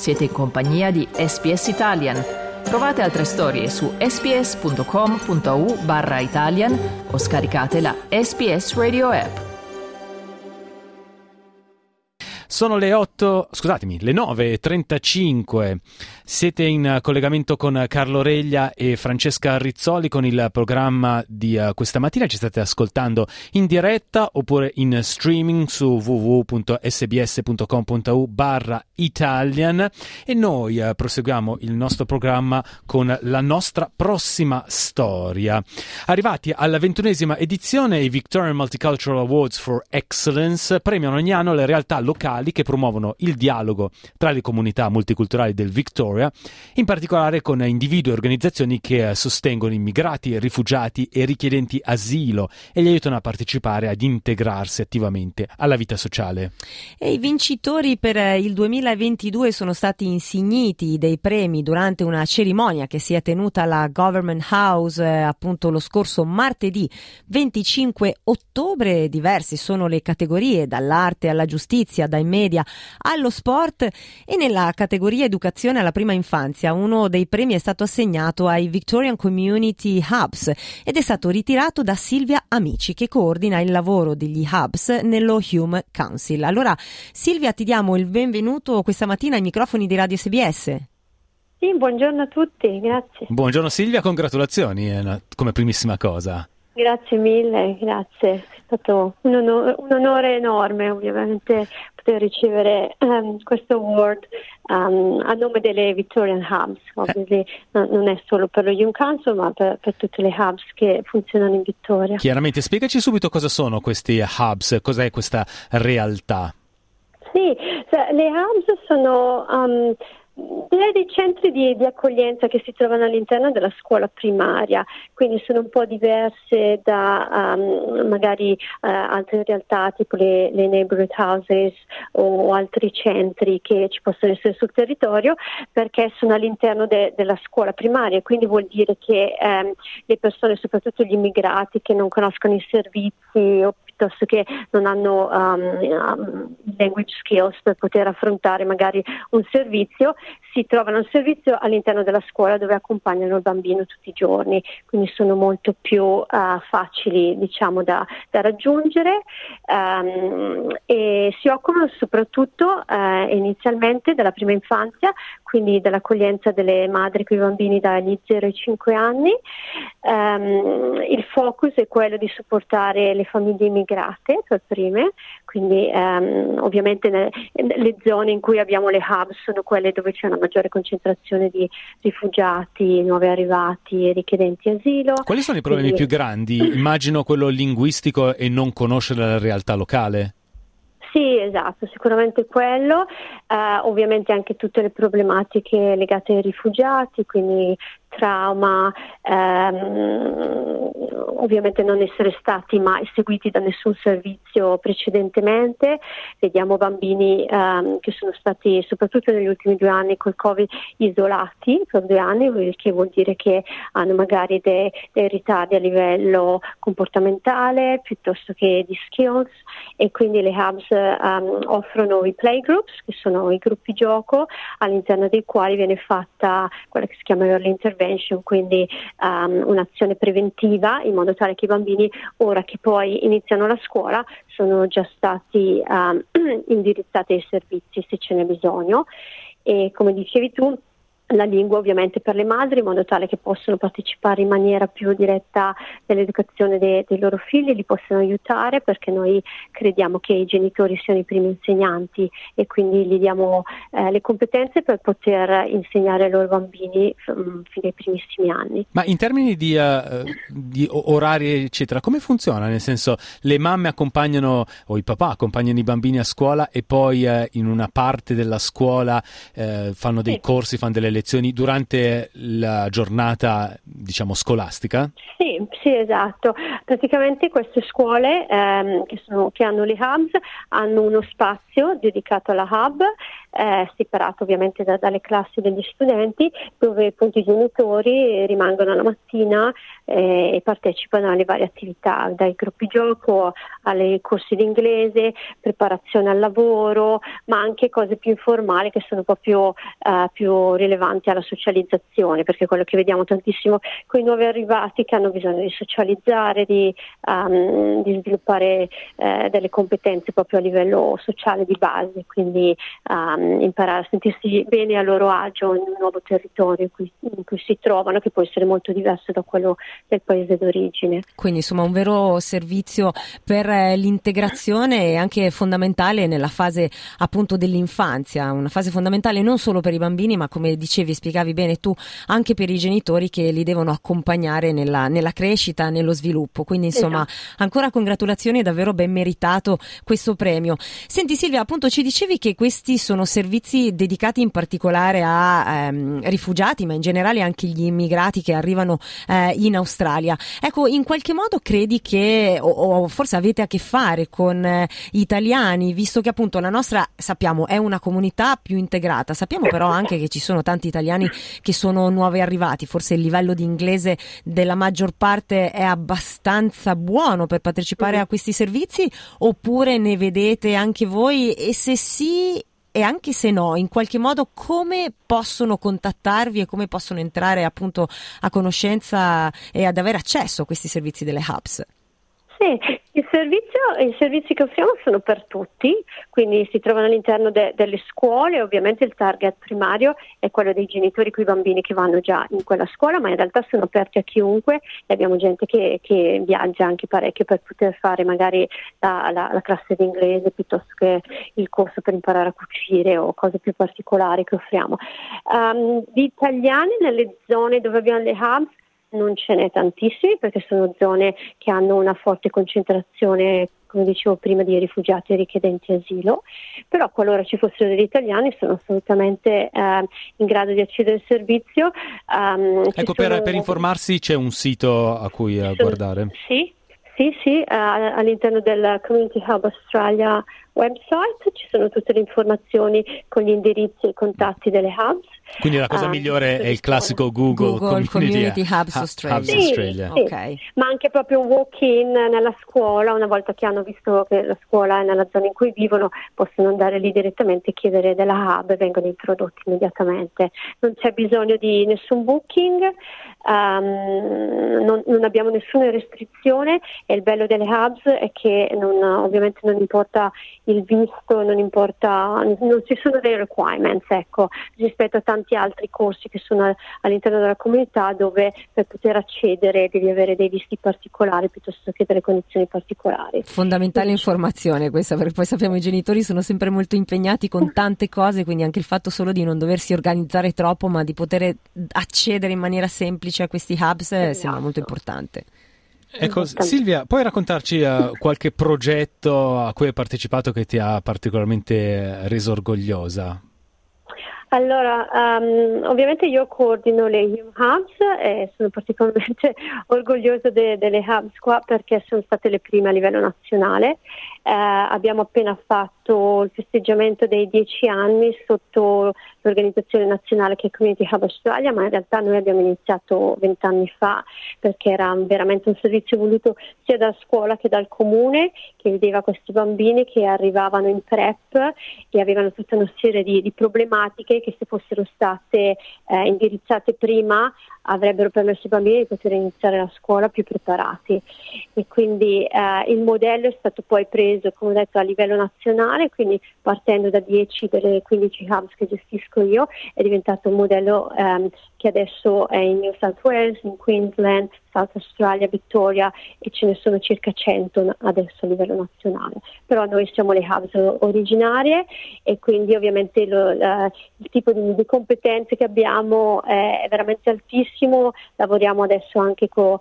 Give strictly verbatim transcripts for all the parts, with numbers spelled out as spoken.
Siete in compagnia di S B S Italian. Trovate altre storie su sbs.com.au barra Italian o scaricate la S B S Radio app. Sono le otto, scusatemi, le nove e trentacinque. Siete in collegamento con Carlo Reglia e Francesca Rizzoli con il programma di uh, questa mattina. Ci state ascoltando in diretta oppure in streaming su w w w punto s b s punto com punto a u barra Italian e noi uh, proseguiamo il nostro programma con la nostra prossima storia. Arrivati alla ventunesima edizione, i Victorian Multicultural Awards for Excellence premiano ogni anno le realtà locali che promuovono il dialogo tra le comunità multiculturali del Victoria, in particolare con individui e organizzazioni che sostengono immigrati, rifugiati e richiedenti asilo e li aiutano a partecipare ad integrarsi attivamente alla vita sociale. E i vincitori per il duemilaventidue sono stati insigniti dei premi durante una cerimonia che si è tenuta alla Government House eh, appunto lo scorso martedì venticinque ottobre. Diverse sono le categorie, dall'arte alla giustizia, dai media allo sport, e nella categoria educazione alla prima infanzia uno dei premi è stato assegnato ai Victorian Community Hubs ed è stato ritirato da Silvia Amici, che coordina il lavoro degli Hubs nello Hume Council. Allora Silvia, ti diamo il benvenuto questa mattina ai microfoni di Radio S B S. Sì, buongiorno a tutti, grazie. Buongiorno Silvia, congratulazioni eh, come primissima cosa. Grazie mille, grazie. È stato un onore, un onore enorme ovviamente poter ricevere um, questo award um, a nome delle Victorian Hubs. Ovviamente eh. non è solo per lo Hume Council ma per, per tutte le Hubs che funzionano in Victoria. Chiaramente, spiegaci subito cosa sono questi Hubs, cos'è questa realtà? Sì, le Hubs sono um, dei centri di, di accoglienza che si trovano all'interno della scuola primaria, quindi sono un po' diverse da um, magari uh, altre realtà tipo le, le neighborhood houses o altri centri che ci possono essere sul territorio, perché sono all'interno de, della scuola primaria, quindi vuol dire che um, le persone, soprattutto gli immigrati che non conoscono i servizi o piuttosto che non hanno um, um, language skills per poter affrontare magari un servizio, si trovano al servizio all'interno della scuola dove accompagnano il bambino tutti i giorni, quindi sono molto più uh, facili, diciamo, da, da raggiungere um, e si occupano soprattutto uh, inizialmente della prima infanzia, quindi dell'accoglienza delle madri con i bambini dagli zero ai cinque anni. Um, il focus è quello di supportare le famiglie immigrate per prime, quindi um, ovviamente ne, le zone in cui abbiamo le hub sono quelle dove c'è una maggiore concentrazione di rifugiati, nuovi arrivati e richiedenti asilo. Quali sono i problemi quindi più grandi? Immagino quello linguistico e non conoscere la realtà locale. Sì, esatto, sicuramente quello, eh, ovviamente anche tutte le problematiche legate ai rifugiati, quindi trauma, ehm, ovviamente non essere stati mai seguiti da nessun servizio precedentemente. Vediamo bambini ehm, che sono stati, soprattutto negli ultimi due anni col Covid, isolati per due anni, il che vuol dire che hanno magari dei, dei ritardi a livello comportamentale piuttosto che di skills, e quindi le hubs um, offrono i playgroups, che sono i gruppi gioco all'interno dei quali viene fatta quella che si chiama early intervention, quindi um, un'azione preventiva, in modo tale che i bambini, ora che poi iniziano la scuola, sono già stati um, indirizzati ai servizi se ce n'è bisogno. E come dicevi tu, la lingua ovviamente per le madri, in modo tale che possono partecipare in maniera più diretta nell'educazione dei, dei loro figli, li possono aiutare, perché noi crediamo che i genitori siano i primi insegnanti e quindi gli diamo eh, le competenze per poter insegnare ai loro bambini um, fino ai primissimi anni. Ma in termini di, uh, di orari eccetera, come funziona? Nel senso, le mamme accompagnano o i papà accompagnano i bambini a scuola e poi uh, in una parte della scuola uh, fanno dei sì. corsi, fanno delle lezioni durante la giornata, diciamo, scolastica? Sì, sì, esatto. Praticamente queste scuole ehm, che, sono, che hanno le hubs hanno uno spazio dedicato alla hub eh, separato ovviamente da, dalle classi degli studenti, dove appunto i genitori rimangono la mattina eh, e partecipano alle varie attività, dai gruppi gioco alle corsi di inglese, preparazione al lavoro, ma anche cose più informali che sono proprio eh, più rilevanti alla socializzazione, perché quello che vediamo tantissimo con i nuovi arrivati che hanno bisogno di socializzare, di, um, di sviluppare eh, delle competenze proprio a livello sociale di base, quindi um, imparare a sentirsi bene a loro agio in un nuovo territorio in cui, in cui si trovano, che può essere molto diverso da quello del paese d'origine. Quindi insomma un vero servizio per eh, l'integrazione e anche fondamentale nella fase appunto dell'infanzia, una fase fondamentale non solo per i bambini, ma come dicevi, spiegavi bene tu, anche per i genitori che li devono accompagnare nella, nella crescita, nello sviluppo. Quindi insomma esatto. Ancora congratulazioni, è davvero ben meritato questo premio. Senti Silvia, appunto ci dicevi che questi sono servizi dedicati in particolare a ehm, rifugiati, ma in generale anche gli immigrati che arrivano eh, in Australia. Ecco, in qualche modo credi che, o, o forse avete a che fare con eh, italiani, visto che appunto la nostra, sappiamo, è una comunità più integrata, sappiamo però anche che ci sono tanti italiani che sono nuovi arrivati, forse il livello di inglese della maggior parte è abbastanza buono per partecipare a questi servizi, oppure ne vedete anche voi, e se sì e anche se no, in qualche modo come possono contattarvi e come possono entrare appunto a conoscenza e ad avere accesso a questi servizi delle hubs? Sì, il servizio, i servizi che offriamo sono per tutti, quindi si trovano all'interno de, delle scuole. Ovviamente il target primario è quello dei genitori con i bambini che vanno già in quella scuola, ma in realtà sono aperti a chiunque e abbiamo gente che, che viaggia anche parecchio per poter fare magari la, la, la classe di inglese piuttosto che il corso per imparare a cucire o cose più particolari che offriamo. Um, di italiani nelle zone dove abbiamo le hubs non ce n'è tantissimi, perché sono zone che hanno una forte concentrazione, come dicevo prima, di rifugiati e richiedenti asilo, però qualora ci fossero degli italiani sono assolutamente eh, in grado di accedere al servizio. Um, ecco, per, sono... per informarsi c'è un sito a cui uh, guardare? Sì, sì, sì, uh, all'interno del Community Hub Australia website ci sono tutte le informazioni con gli indirizzi e i contatti delle hubs. Quindi la cosa uh, migliore è il classico Google, Google Community, Community Hubs Australia. Hubs Australia. Sì, okay. Sì. Ma anche proprio un walk-in nella scuola, una volta che hanno visto che la scuola è nella zona in cui vivono, possono andare lì direttamente e chiedere della hub e vengono introdotti immediatamente. Non c'è bisogno di nessun booking, um, non, non abbiamo nessuna restrizione, e il bello delle hubs è che non, ovviamente non importa il visto, non importa, non ci sono dei requirements, ecco, rispetto a tanti altri corsi che sono all'interno della comunità, dove per poter accedere devi avere dei visti particolari piuttosto che delle condizioni particolari. Fondamentale informazione questa, perché poi sappiamo i genitori sono sempre molto impegnati con tante cose, quindi anche il fatto solo di non doversi organizzare troppo, ma di poter accedere in maniera semplice a questi hubs esatto. sembra molto importante. Ecco, Silvia, puoi raccontarci uh, qualche progetto a cui hai partecipato che ti ha particolarmente reso orgogliosa? Allora, um, ovviamente io coordino le Hume Hubs e sono particolarmente orgogliosa de- delle hubs qua, perché sono state le prime a livello nazionale. Eh, abbiamo appena fatto il festeggiamento dei dieci anni sotto l'organizzazione nazionale che è Community Hub Australia, ma in realtà noi abbiamo iniziato vent'anni fa, perché era veramente un servizio voluto sia dalla scuola che dal comune, che vedeva questi bambini che arrivavano in prep e avevano tutta una serie di, di problematiche che, se fossero state eh, indirizzate prima, avrebbero permesso ai bambini di poter iniziare la scuola più preparati. E quindi eh, il modello è stato poi preso, come ho detto, a livello nazionale, quindi partendo da dieci delle quindici hubs che gestisco io, è diventato un modello ehm, che adesso è in New South Wales, in Queensland, South Australia, Victoria, e ce ne sono circa cento adesso a livello nazionale. Però noi siamo le hubs originarie, e quindi ovviamente lo, la, il tipo di, di competenze che abbiamo è, è veramente altissimo. Lavoriamo adesso anche con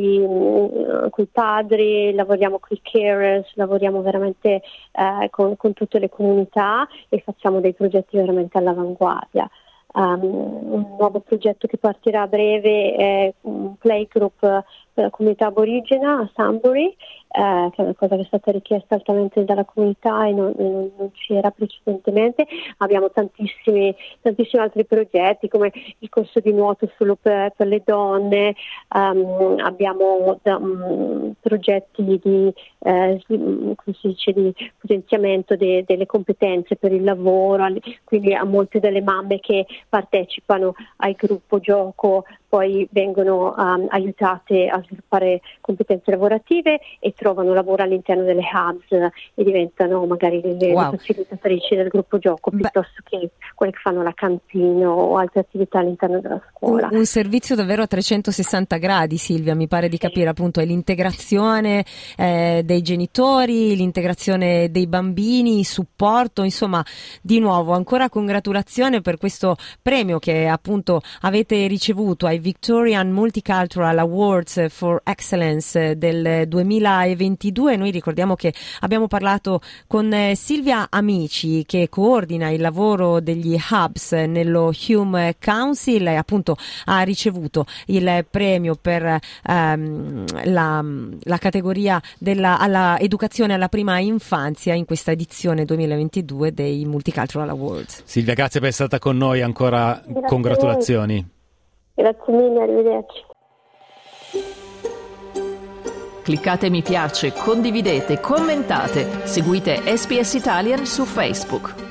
i padri, lavoriamo con i carers, lavoriamo veramente eh, con, con tutte le comunità e facciamo dei progetti veramente all'avanguardia. Um, un nuovo progetto che partirà a breve è un playgroup per la comunità aborigena a Sunbury, eh, che è una cosa che è stata richiesta altamente dalla comunità e non, non, non c'era precedentemente. Abbiamo tantissimi, tantissimi altri progetti come il corso di nuoto solo per, per le donne, um, abbiamo um, progetti di, eh, come si dice, di potenziamento de, delle competenze per il lavoro, quindi a molte delle mamme che partecipano al gruppo gioco poi vengono um, aiutate a sviluppare competenze lavorative e trovano lavoro all'interno delle hubs e diventano magari le, wow. le facilitatrici del gruppo gioco, Beh. piuttosto che quelle che fanno la cantina o altre attività all'interno della scuola. Un, un servizio davvero a trecentosessanta gradi, Silvia, mi pare di capire, appunto, è l'integrazione eh, dei genitori, l'integrazione dei bambini, il supporto, insomma, di nuovo ancora congratulazione per questo premio che appunto avete ricevuto ai Victorian Multicultural Awards for Excellence del duemilaventidue. Noi ricordiamo che abbiamo parlato con Silvia Amici, che coordina il lavoro degli hubs nello Hume Council e appunto ha ricevuto il premio per ehm, la, la categoria della alla educazione alla prima infanzia in questa edizione duemilaventidue dei Multicultural Awards. Silvia, grazie per essere stata con noi, ancora Grazie congratulazioni. Grazie mille, arrivederci. Cliccate mi piace, condividete, commentate, seguite S B S Italian su Facebook.